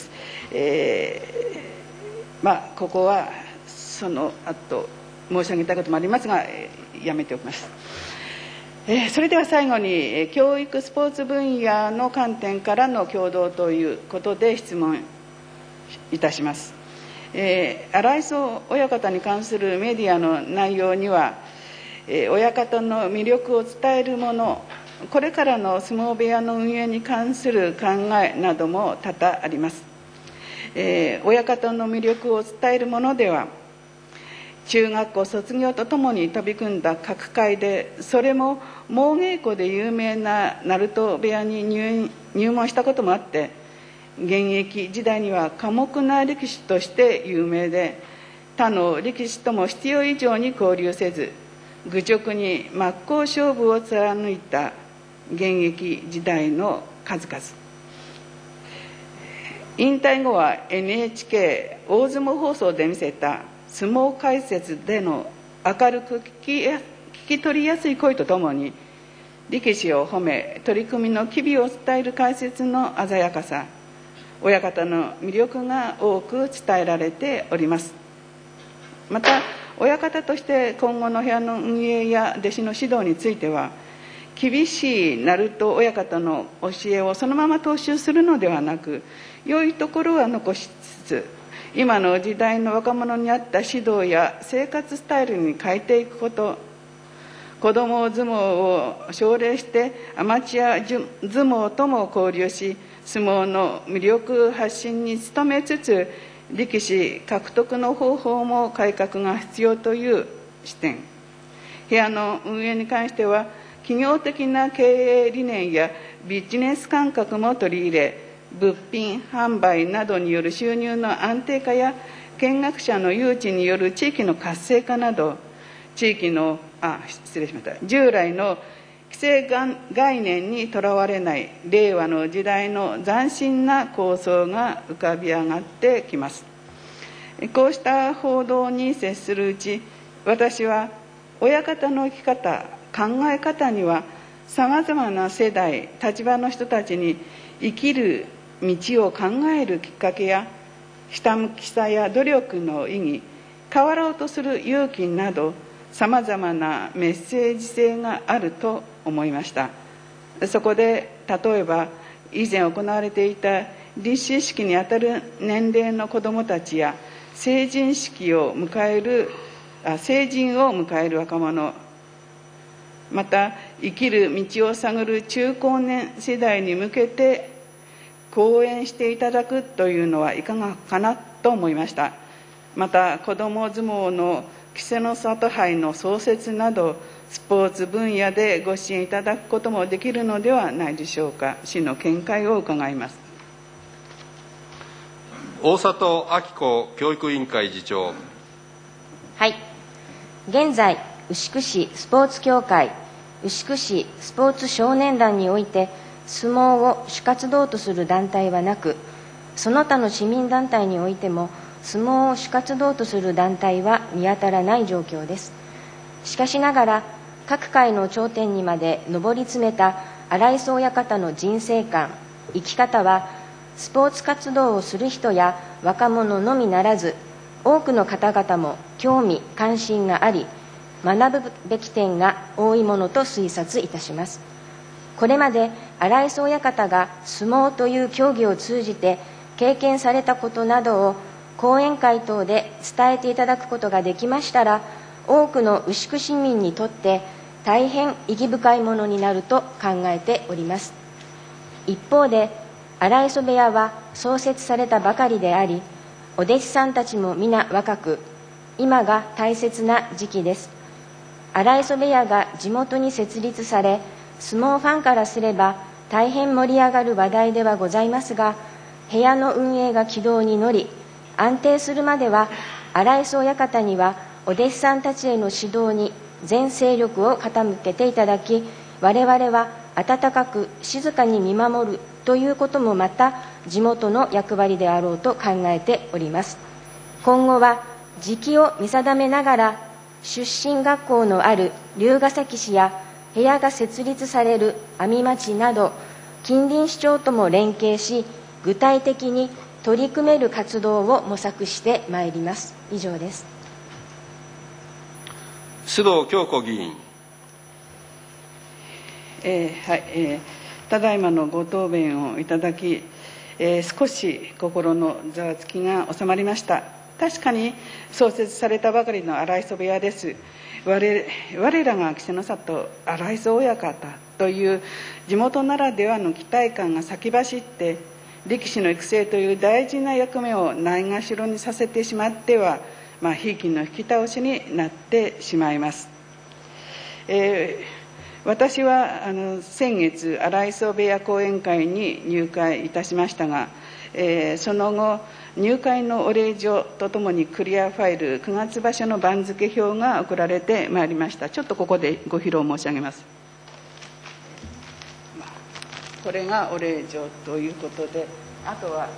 ここはその後申し上げたいこともありますが、やめておきます。それでは最後に、教育スポーツ分野の観点からの共同ということで質問いたします。 荒磯親方に関するメディアの内容には、親方の魅力を伝えるもの、これからの相撲部屋の運営に関する考えなども多々あります。親方の魅力を伝えるものでは、中学校卒業とともに飛び組んだ角界で、それも猛稽古で有名な鳴門部屋に入門したこともあって、現役時代には寡黙な力士として有名で、他の力士とも必要以上に交流せず、愚直に真っ向勝負を貫いた現役時代の数々。引退後は NHK 大相撲放送で見せた相撲解説での明るく聞き取りやすい声とともに、力士を褒め取り組みの機微を伝える解説の鮮やかさ、親方の魅力が多く伝えられております。また親方として今後の部屋の運営や弟子の指導については、厳しい鳴門親方の教えをそのまま踏襲するのではなく、良いところは残しつつ、今の時代の若者に合った指導や生活スタイルに変えていくこと、子ども相撲を奨励してアマチュア相撲とも交流し、相撲の魅力発信に努めつつ、力士獲得の方法も改革が必要という視点。部屋の運営に関しては、企業的な経営理念やビジネス感覚も取り入れ、物品販売などによる収入の安定化や見学者の誘致による地域の活性化など、地域の従来の既成概念にとらわれない令和の時代の斬新な構想が浮かび上がってきます。こうした報道に接するうち、私は親方の生き方、考え方にはさまざまな世代、立場の人たちに生きる道を考えるきっかけや、ひたむきさや努力の意義、変わろうとする勇気など、さまざまなメッセージ性があると思いました。そこで例えば以前行われていた立志式にあたる年齢の子どもたちや、成人を迎える若者、また生きる道を探る中高年世代に向けて講演していただくというのはいかがかなと思いました。また子ども相撲の稀勢の里杯の創設など、スポーツ分野でご支援いただくこともできるのではないでしょうか。市の見解を伺います。 大里明子教育委員会次長。 はい。現在、牛久市スポーツ協会、牛久市スポーツ少年団において、相撲を主活動とする団体はなく、その他の市民団体においても、相撲を主活動とする団体は見当たらない状況です。しかしながら、各界の頂点にまで上り詰めた荒磯親方の人生観、生き方は、スポーツ活動をする人や若者のみならず、多くの方々も興味関心があり、学ぶべき点が多いものと推察いたします。これまで荒磯親方が相撲という競技を通じて経験されたことなどを講演会等で伝えていただくことができましたら、多くの牛久市民にとって大変意義深いものになると考えております。一方で、荒磯部屋は創設されたばかりであり、お弟子さんたちも皆若く、今が大切な時期です。荒磯部屋が地元に設立され、相撲ファンからすれば大変盛り上がる話題ではございますが、部屋の運営が軌道に乗り、安定するまでは、荒磯親方にはお弟子さんたちへの指導に全精力を傾けていただき、我々は温かく静かに見守るということもまた地元の役割であろうと考えております。今後は時期を見定めながら、出身学校のある龍ケ崎市や部屋が設立される阿見町など近隣市町とも連携し、具体的に取り組める活動を模索してまいります。以上です。 須藤京子議員。 ただいまのご答弁をいただき、少し心のざわつきが収まりました。 確かに創設されたばかりの荒磯部屋です。我らが稀勢の里荒磯親方という地元ならではの期待感が先走って、力士の育成という大事な役目をないがしろにさせてしまっては、ひいきの引き倒しになってしまいます。私は先月荒磯部屋講演会に入会いたしましたが、その後入会のお礼状とともにクリアファイル9月場所の番付表が送られてまいりました。ちょっとここでご披露申し上げます。これがお礼状ということで、あとは、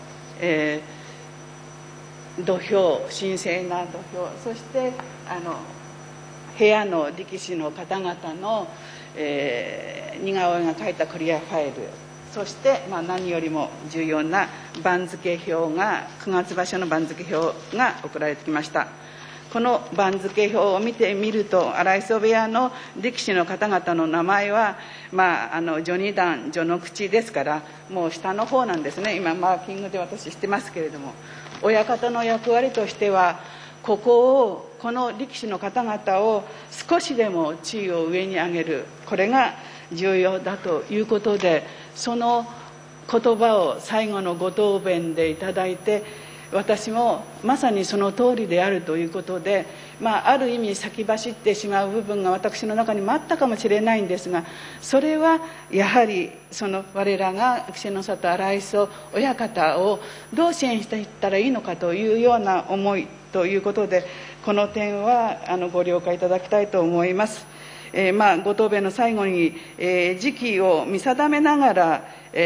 土俵、神聖な土俵、そして部屋の力士の方々の、似顔絵が描いたクリアファイル、そして、何よりも重要な番付表が、9月場所の番付表が送られてきました。この番付表を見てみると、荒磯部屋の力士の方々の名前は、序二段、序の口ですから、もう下の方なんですね。今、マーキングで私してますけれども、親方の役割としては、この力士の方々を少しでも地位を上に上げる、これが重要だということで、その言葉を最後のご答弁でいただいて、私もまさにその通りであるということで、ある意味先走ってしまう部分が私の中にもあったかもしれないんですが、それはやはり我らが稀勢の里荒磯親方をどう支援していったらいいのかというような思いということで、この点はご了解いただきたいと思います。ご答弁の最後に、時期を見定めながら、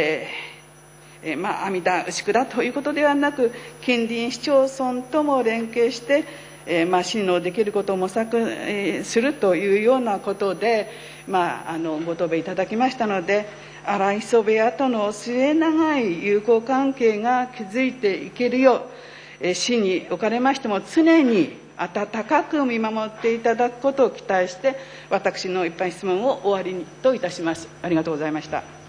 阿弥陀牛久ということではなく、近隣市町村とも連携して、信納できることを模索するというようなことで、ご答弁いただきましたので、荒磯部屋との末長い友好関係が築いていけるよう、市におかれましても常に温かく見守っていただくことを期待して、私の一般質問を終わりにといたします。ありがとうございました。